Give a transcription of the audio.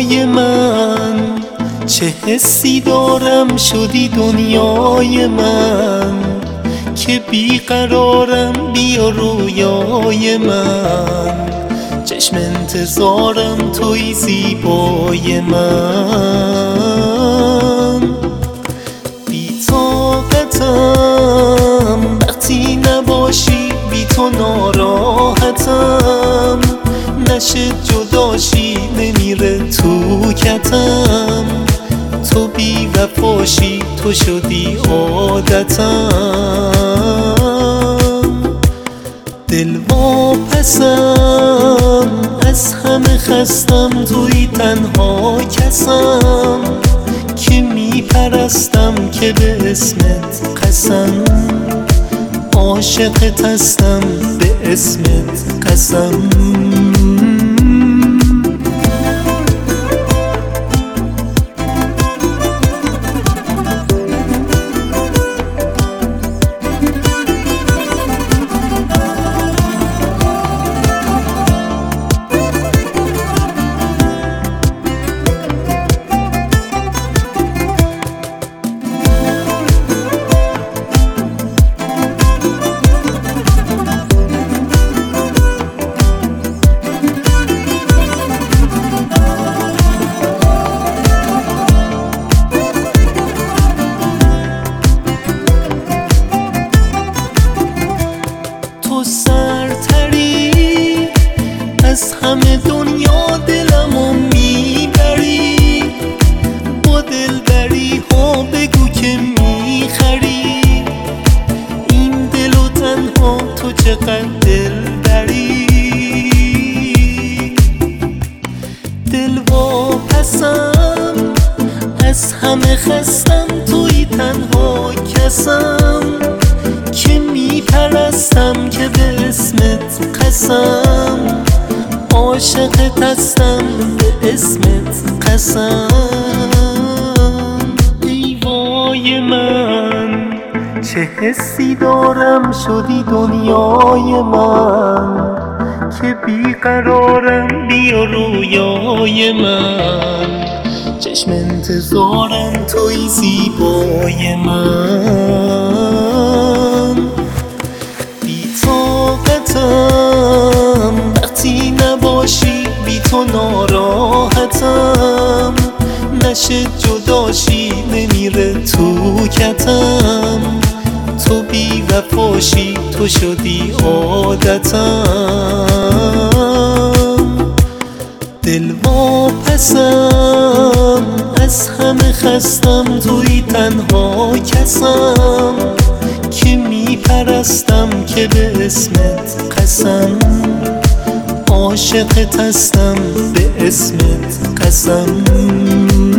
هوای من، چه حسی دارم شدی دنیای من، که بیقرارم بیا رویای من، چشم انتظارم توی زیبای من. بی طاقتم وقتی نباشی، بی تو ناراحتم، نشه جداشی نمیره تو کتم، تو بی وفاشی تو شدی عادتم. دل واپسم از همه خستم، توی تنها کسم که میپرستم که به اسمت قسم، عاشقت هستم به اسمت قسم. تو سرتری از همه دنیا، دلمو میبری، با دلبری ها بگو که میخری، این دل و تنها تو چقدر دلبری. دل واپسم از همه خستم، توی تنها کسم که میپرستم که به اسمت قسم، عاشقت هستم به اسمت قسم. ای وای من، چه حسی دارم شدی دنیای من، که بیقرارم بیا رویای من، چشم انتظارم توی زیبای من. بی طاقتم وقتی نباشی، بی تو ناراحتم، نشه جداشی نمیره تو کتم، تو بی وفاشی تو شدی عادتم. دل واپسم از همه خستم، توی تنها کسم که میپرستم که به اسمت قسم، عاشقت هستم به اسمت قسم.